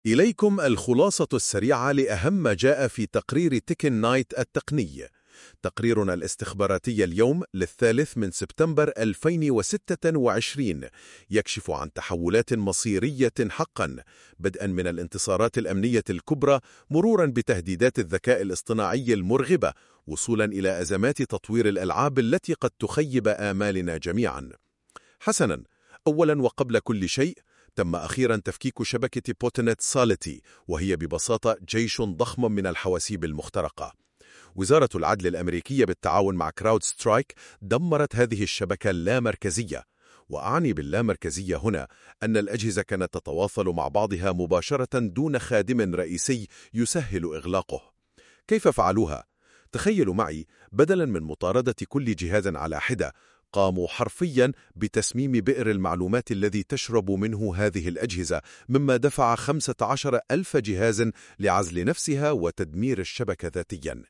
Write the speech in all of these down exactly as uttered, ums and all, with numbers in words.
إليكم الخلاصة السريعة لأهم ما جاء في تقرير تيكن نايت التقني. تقريرنا الاستخباراتي اليوم للثالث من سبتمبر ألفين وستة وعشرين يكشف عن تحولات مصيرية حقا، بدءا من الانتصارات الأمنية الكبرى مرورا بتهديدات الذكاء الاصطناعي المرغبة، وصولا إلى أزمات تطوير الألعاب التي قد تخيب آمالنا جميعا. حسنا، أولا وقبل كل شيء، تم أخيرا تفكيك شبكة بوتنت ساليتي، وهي ببساطة جيش ضخم من الحواسيب المخترقة. وزارة العدل الأمريكية بالتعاون مع كراود سترايك دمرت هذه الشبكة اللامركزية. وأعني باللامركزية هنا أن الأجهزة كانت تتواصل مع بعضها مباشرة دون خادم رئيسي يسهل إغلاقه. كيف فعلوها؟ تخيلوا معي، بدلا من مطاردة كل جهاز على حدة، قاموا حرفيا بتسميم بئر المعلومات الذي تشرب منه هذه الأجهزة، مما دفع خمسة عشر ألف جهاز لعزل نفسها وتدمير الشبكة ذاتيا.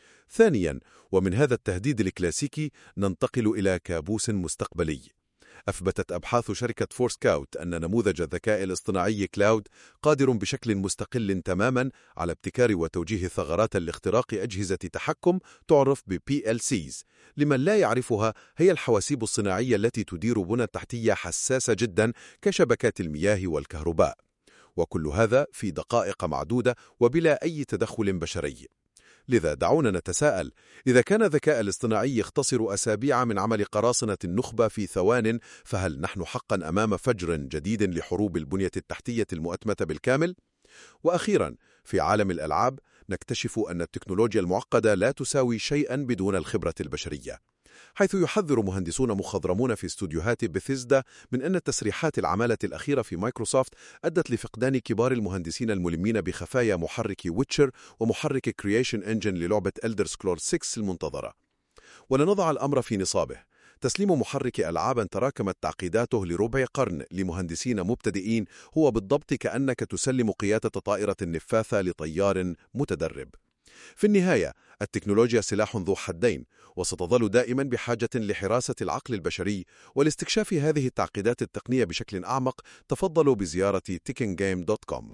ثانيا، ومن هذا التهديد الكلاسيكي ننتقل إلى كابوس مستقبلي. أثبتت أبحاث شركة فورسكاوت أن نموذج الذكاء الاصطناعي كلاود قادر بشكل مستقل تماما على ابتكار وتوجيه ثغرات لاختراق أجهزة تحكم تعرف ب بي إل سيز. لمن لا يعرفها، هي الحواسيب الصناعية التي تدير بنى تحتية حساسة جدا كشبكات المياه والكهرباء، وكل هذا في دقائق معدودة وبلا أي تدخل بشري. لذا دعونا نتساءل، إذا كان الذكاء الاصطناعي يختصر أسابيع من عمل قراصنة النخبة في ثوان، فهل نحن حقا أمام فجر جديد لحروب البنية التحتية المؤتمة بالكامل؟ وأخيرا، في عالم الألعاب نكتشف أن التكنولوجيا المعقدة لا تساوي شيئا بدون الخبرة البشرية، حيث يحذر مهندسون مخضرمون في استوديوهات بثيسدا من أن تسريحات العمالة الأخيرة في مايكروسوفت أدت لفقدان كبار المهندسين الملمين بخفايا محرك ويتشر ومحرك كرييشن انجن للعبة إلدر سكرولز ستة المنتظرة. ولنضع الأمر في نصابه، تسليم محرك ألعاب تراكمت تعقيداته لربع قرن لمهندسين مبتدئين هو بالضبط كأنك تسلم قيادة طائرة نفاثة لطيار متدرب. في النهاية، التكنولوجيا سلاح ذو حدين، وستظل دائما بحاجة لحراسة العقل البشري. ولاستكشاف هذه التعقيدات التقنية بشكل أعمق، تفضلوا بزيارة تيكن جيم دوت كوم.